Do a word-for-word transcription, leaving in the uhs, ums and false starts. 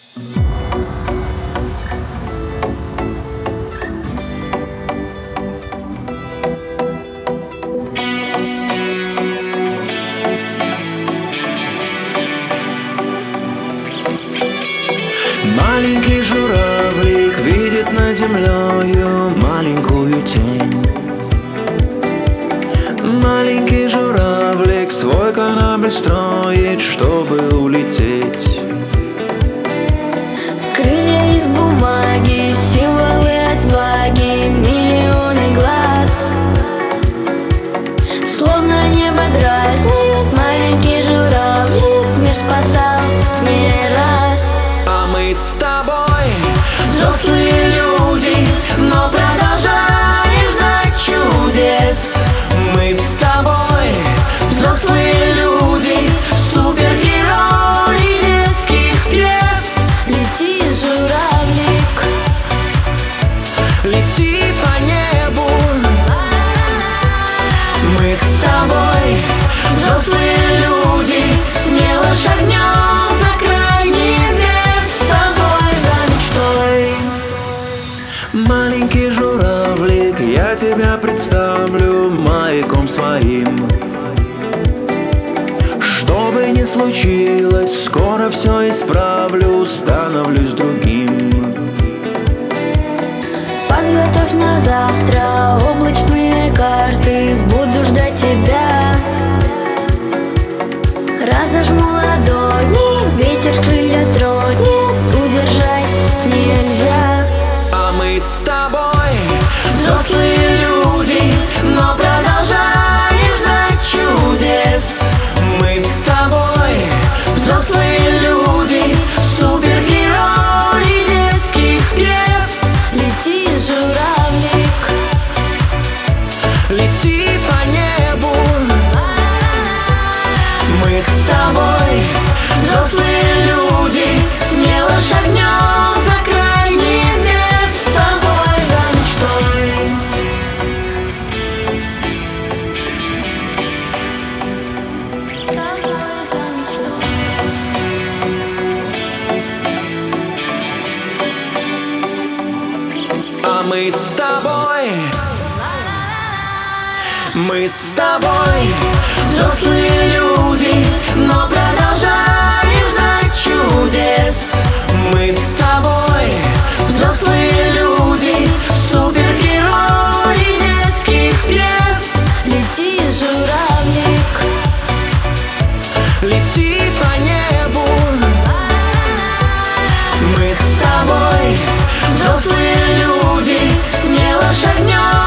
Маленький журавлик видит над землею маленькую тень. Маленький журавлик свой корабль строит, чтобы улететь. Крылья из бумаги, символы отваги, миллионы глаз. Словно небо дразнит маленький журавлик, мир спасал не раз. А мы с тобой Взрослые люди, но продолжаем ждать чудес. Мы с тобой Взрослые люди, супергерои детских пьес. Лети, журавлик, лети по небу. мы с тобой взрослые люди, смело шагнем за край небес, с тобой за мечтой. Маленький журавлик, я тебя представлю маяком своим. Что бы ни случилось, скоро все исправлю, становлюсь другим. Подготовь на завтра облачные карты, буду ждать тебя. Разожму ладони, ветер крылья тронет, удержать нельзя. А мы с тобой Взрослые люди, но продолжаем ждать чудес. Мы с тобой Взрослые люди, супергерои детских пьес. Лети, журавлик, лети по небу. мы с тобой взрослые люди, смело шагнем за край небес, с тобой за мечтой. С тобой за мечтой. А мы с тобой Мы с тобой Взрослые люди, но продолжаем ждать чудес. Мы с тобой Взрослые люди, супергерои детских пьес. Лети, журавлик, лети по небу. мы с тобой взрослые люди, смело шагнем